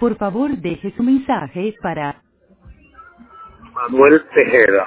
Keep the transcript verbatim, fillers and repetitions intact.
Por favor, deje su mensaje para... Manuel Tejeda.